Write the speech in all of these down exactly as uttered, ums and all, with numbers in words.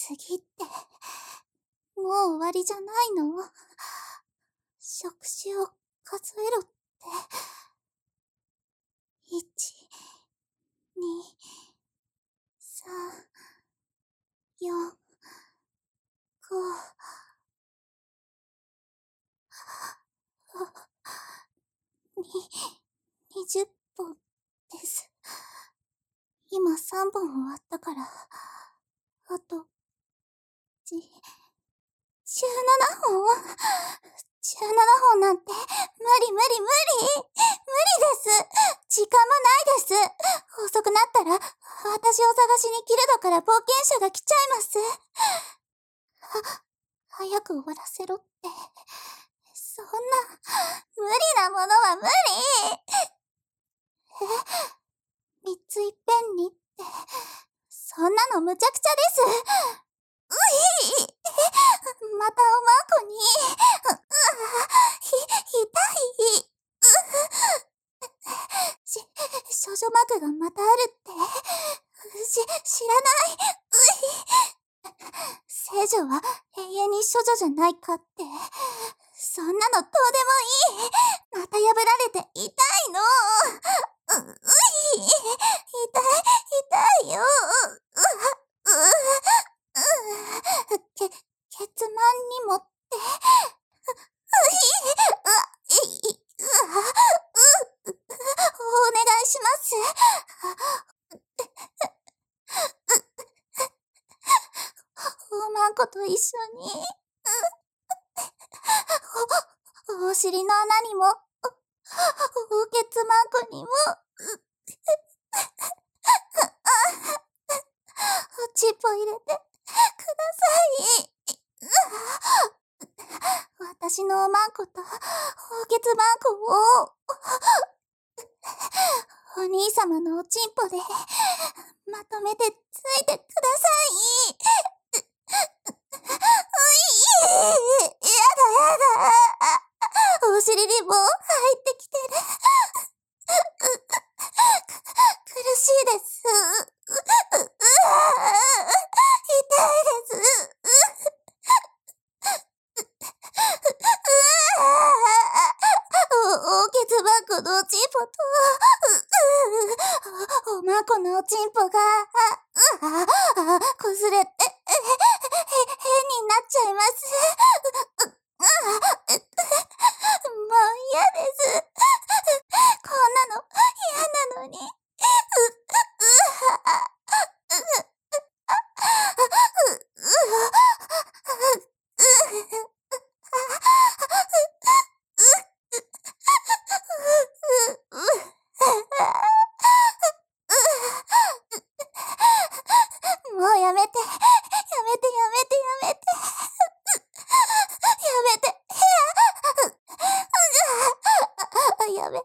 次って、もう終わりじゃないの？触手を数えろって。いち、に、さん、よん、ご、に、にじゅっぽんです。今さんぼん終わったから、あと、じ、じゅうななほん？じゅうななほんなんて、無理無理無理無理です。時間もないです。遅くなったら、私を探しにギルドから冒険者が来ちゃいます。は、早く終わらせろって。そんな、無理なものは無理。え、三ついっぺんにって、そんなのむちゃくちゃです。ういまたおまんこに、う、うひ、痛い。し、少女マグがまたあるって、し、知らない。うい聖女は永遠に処女じゃないかって。そんなのどうでもいい。また破られて痛いの。う、うい痛い、痛いよ。う、う、う、け、血満にもって。う、うい、う、い、う、う、お願いします。おまんこと一緒に。お、お尻の穴にも、お、おけつまんこにも、おちっぽ入れてください。私のおまんこと、おけつまんこを、お兄様のおちんぽで、まとめてついてください。うい、やだやだ。お尻にも入ってきてる。苦しいです。う、う、う、痛いです。お、おけつまんこのおちんぽと、お、おまんこのおちんぽが、あ、あ、こすれて、へ、へ、変になっちゃいます。もう嫌です。こんなの嫌なのに。う、う、もうやめて。やめてやめてやめて。やめて。やめて。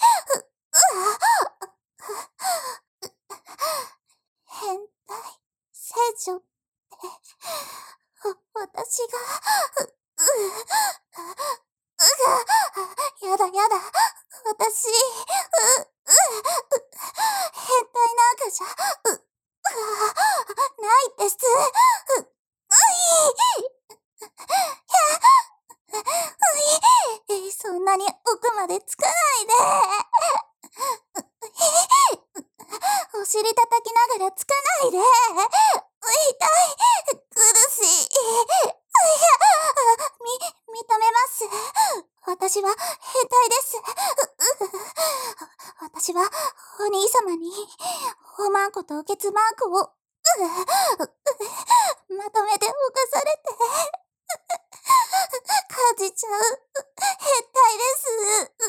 変態、聖女って、私が、う、う、うが、やだやだ、私、う、う、変態なんかじゃ、う、う、ないです。う、うい、うい、そんなに奥までつかないで。お尻叩きながらつかないで。痛い。苦しい。いや、み、認めます。私は変態です。私はお兄様に、おまんことおけつまんこを、まとめて犯されて、感じちゃう変態です。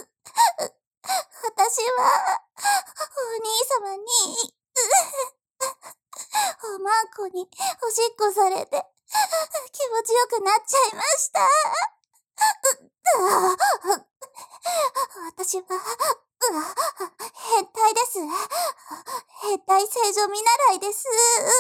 私は、お兄様に、おまんこにおしっこされて、気持ちよくなっちゃいました。私は、変態です。変態聖女見習いです。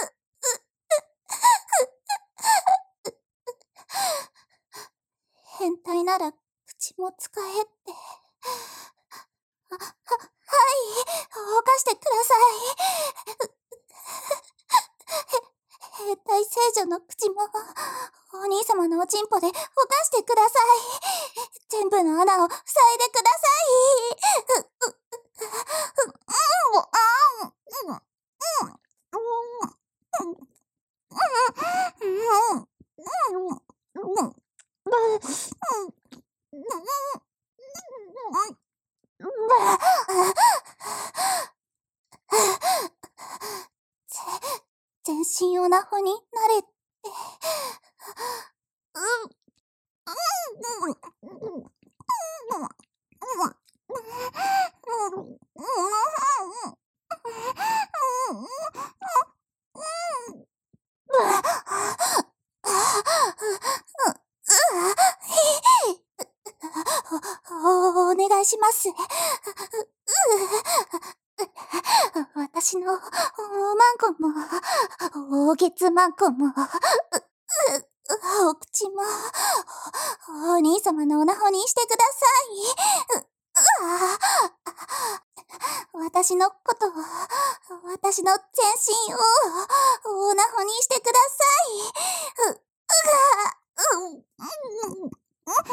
変態なら口も使えって。は、は、はい、犯してください。へ、 兵隊聖女の口も、お兄様のおちんぽでほかしてください。全部の穴を塞いでください。う、う、う、う、うん、あん、うん、うん、うん、うん、うん、うん、うん、うん、うん、全身オナホになれって。うん、うん、うん、うん、お、お願いします。私の、おまんこも、おげつまんこも、お口も、お兄様のおなほにしてください。私のことを、私の全身を、おなほにしてください。う、うが、うん、うん、うん、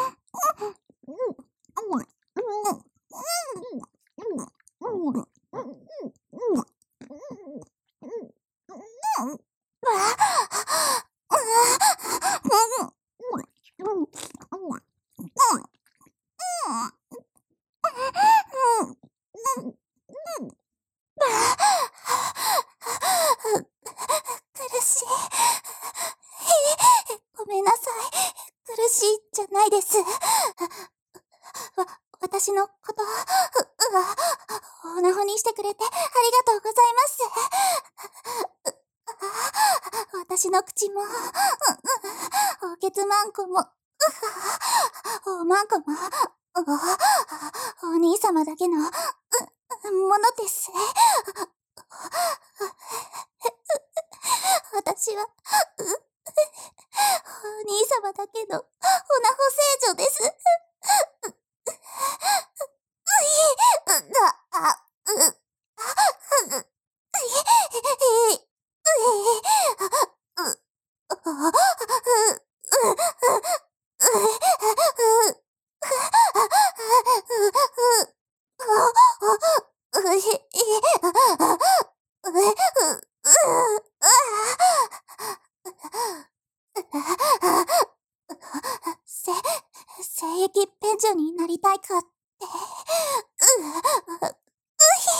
苦しい。ごめんなさい。苦しいじゃないです。わ、私のこと、う、うわ、おなほにしてくれてありがとうございます。私の口も、おけつまんこも、おまんこも、お、お兄様だけの、ものです。私は、お兄様だけの、おなほ聖女です。せ、聖域ペンジョになりたいかって。う、う、うひ、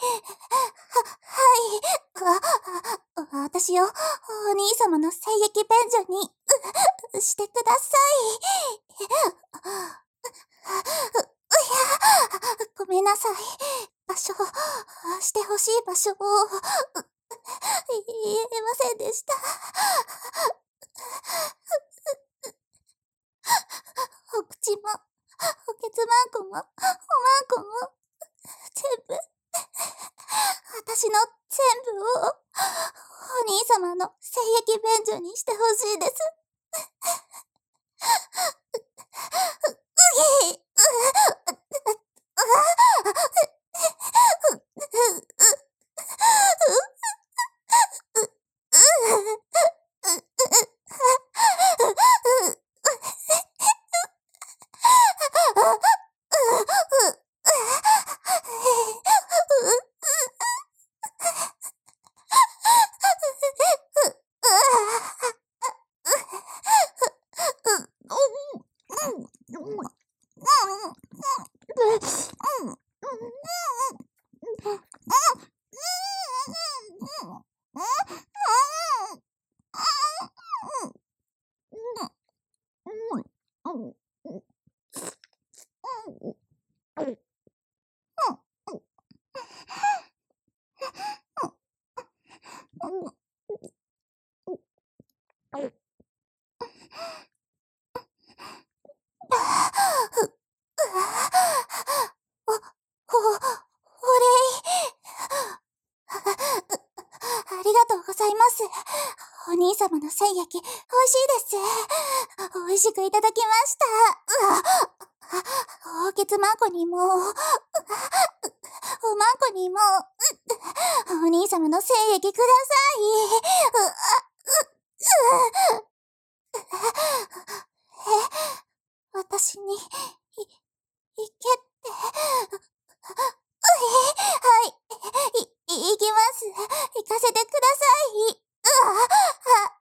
は、はい。わ、私をお兄様の聖域ペンジョに、う、してください。う、うや、ごめんなさい。場所、してほしい場所を、言えませんでした。お口も、おけつまんこも、おまんこも、全部、私の全部を、お兄様の聖域便所にしてほしいです。うぎ、う、ありがとうございます。お兄様の聖液、美味しいです。美味しくいただきました。うわ、おけつまんこにも、おまんこにも、お兄様の聖液ください。う、 私に、い、いけって。はい、い、い、いきます。行かせてください。うわ、あ、あ、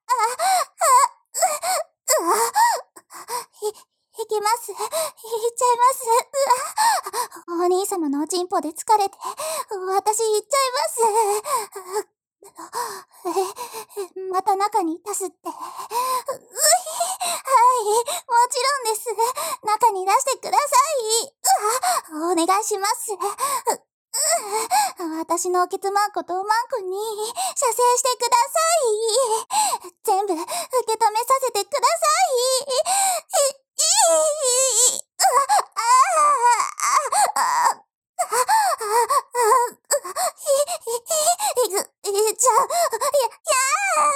あ、うわ、い、行きます。行っちゃいます。うわ、お兄様のおちんぽで疲れて、私行っちゃいます。え、また中に足すって。う、うひ、はい、もちろんです。中に出してください。うわ、お願いします。う、う、私のケツマンコとマンコに射精してください。全部受け止めさせてください。い、い、い、うわ、ああ、ああ、い、い、い、い、ちゃう、や、や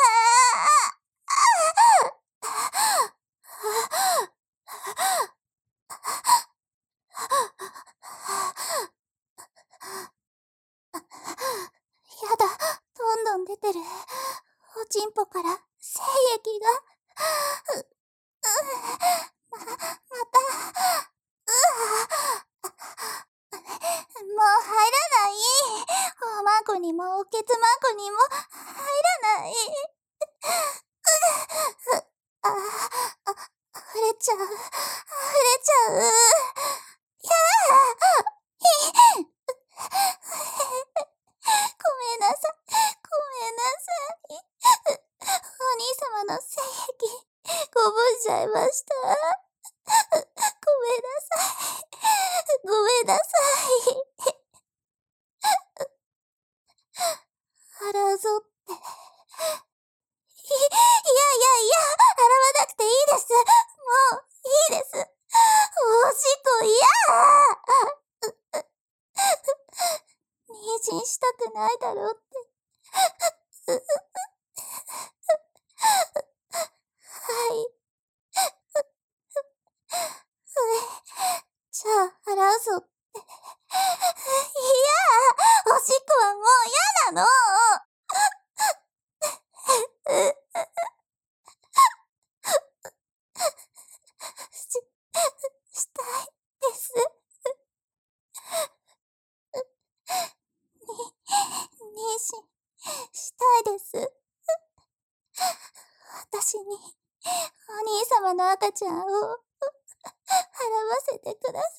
やだ、どんどん出てる。おちんぽから精液が。う、う、ま、また、うわ、もう入らない。おまんこにもおけつまんこにも入らない。あ、あ、溢れちゃう。溢れちゃう。やあ、ひ、ごめんなさい。ごめんなさい。お兄様の精液、こぼしちゃいました。ごめんなさい。ごめんなさい。洗うぞって。い、いやいやいや、洗わなくていいです。もう、いいです。おしっこ嫌。妊娠したくないだろうって。はい。じゃあ、洗うぞって。いやー、おしっこはもう嫌なの。し、したいです。に、妊娠したいです。私に、お兄様の赤ちゃんを、払わせてくださ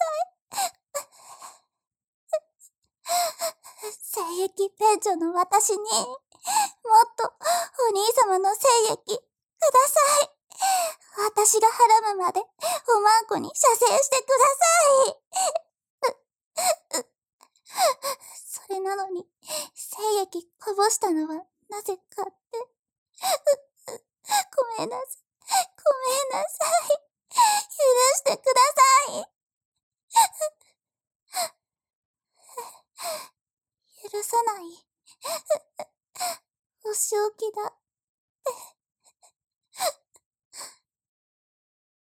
い。精液ペンチョの私に、もっと、お兄様の精液、ください。私が払うまで、おまんこに射精してください。それなのに、精液こぼしたのはなぜかって。ごめんなさい。ごめんなさい。許してください。許さない。お仕置きだ。